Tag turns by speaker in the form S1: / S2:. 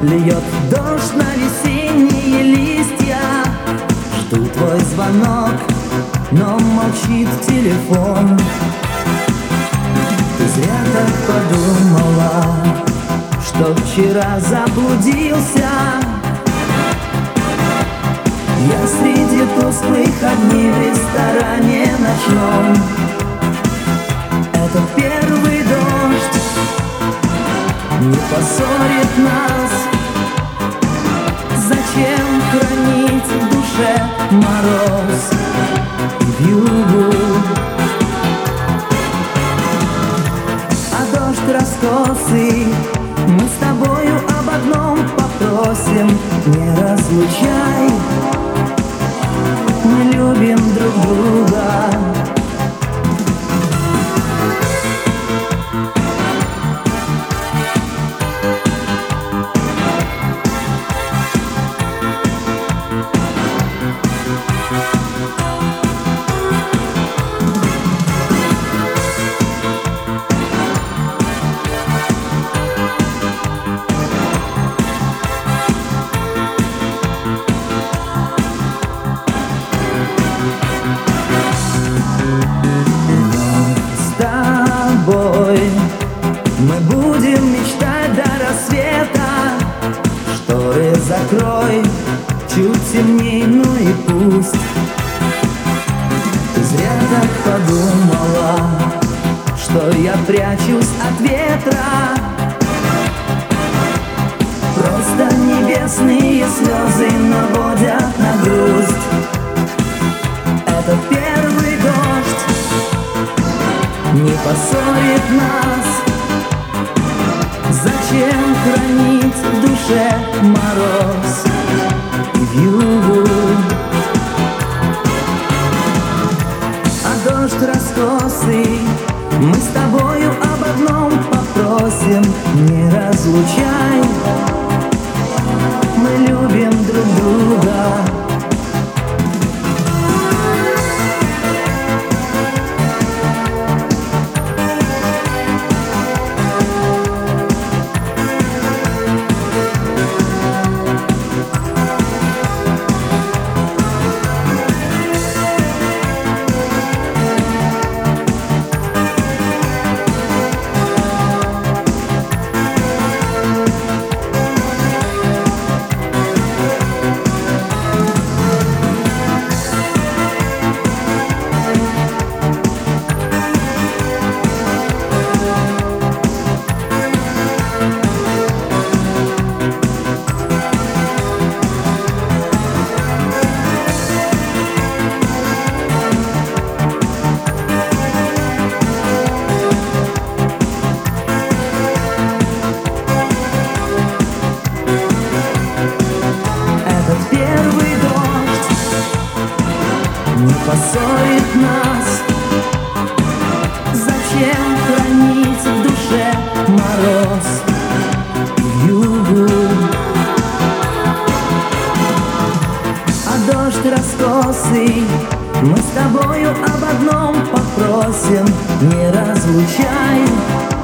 S1: Льет дождь на весенние листья. Жду твой звонок, но молчит телефон. Ты зря так подумала, что вчера заблудился. Я среди тусклых огней в ресторане ночном. Это первый дождь не поссорит нас. Зачем хранить в душе мороз и вьюгу? А дождь раскосый, мы с тобою об одном попросим: не разлучай, мы любим друг друга. Мы будем мечтать до рассвета. Шторы закрой, чуть темней, ну и пусть. Ты зря так подумала, что я прячусь от ветра. Просто небесные слезы наводят на грусть. Это первый дождь не поссорит нас. Зачем хранить в душе мороз и вьюгу? А дождь раскосый, мы с тобою об одном попросим: не разлучай, мы любим друг друга. Не поссорит нас. Зачем хранить в душе мороз и вьюгу? А дождь раскосый, мы с тобою об одном попросим: не разлучай,